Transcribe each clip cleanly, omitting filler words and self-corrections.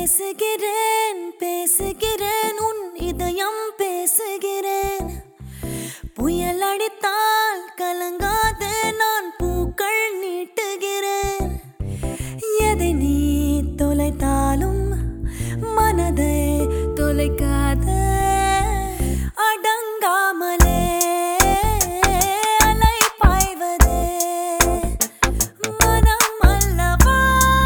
பேசுகிறேன் பேசுகிறேன் உன் இதயம் பேசுகிறேன். புயல் அடித்தால் கலங்காத நான் பூக்கள் நீட்டுகிறேன். எதை நீ தொலைத்தாலும் மனதை தொலைக்காத. அடங்காமலே அலை பாய்வதே மனம் அல்லவா.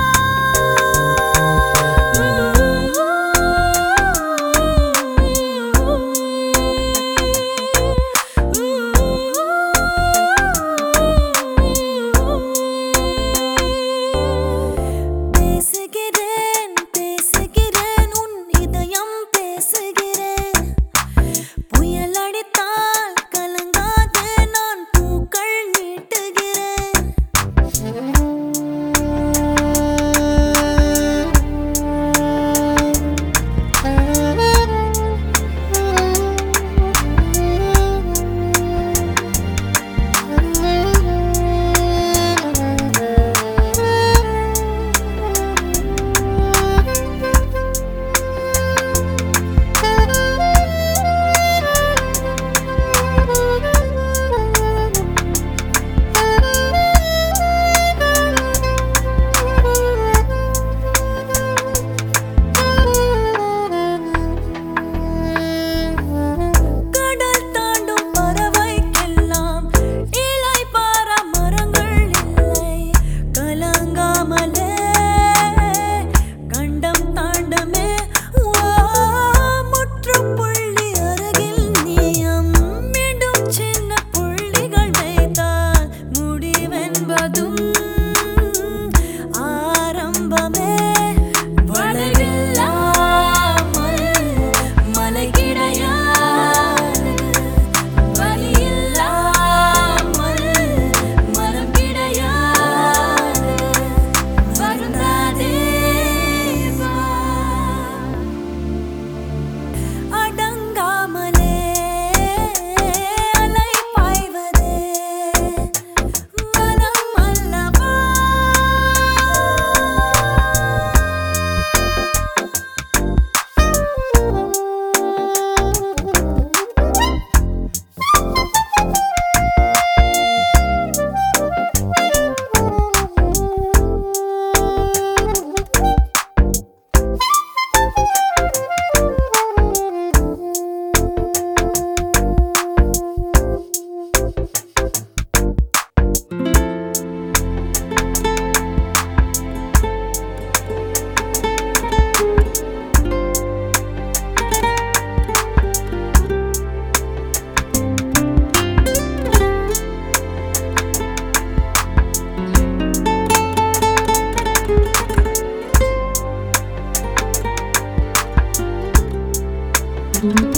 பேசுகிறேன் பேசுகிறேன் உன் இதயம் பேசுகிறேன். புயல் அடித்தால் கலங்காத நான் பூக்கள் நீட்டுகிறேன். கடல் தாண்டும் பறவைக்கெல்லாம் இளைப்பாற மரங்கள் இல்லை. கலங்காமலே கண்டம் தாண்டமே. முற்றுப்புள்ளி அருகில் நீயம் மீண்டும் சின்ன புள்ளிகள் வைத்தால் முடிவென்பதும் ஆரம்பமே. வளைவில்லாமல் மலை கிடையாது. வலியில்லாமல் மனம் கிடையாது. வருந்தாதே வா. அடங்காமலே அலை பாய்வதே மனம் அல்லவா. Mm-hmm.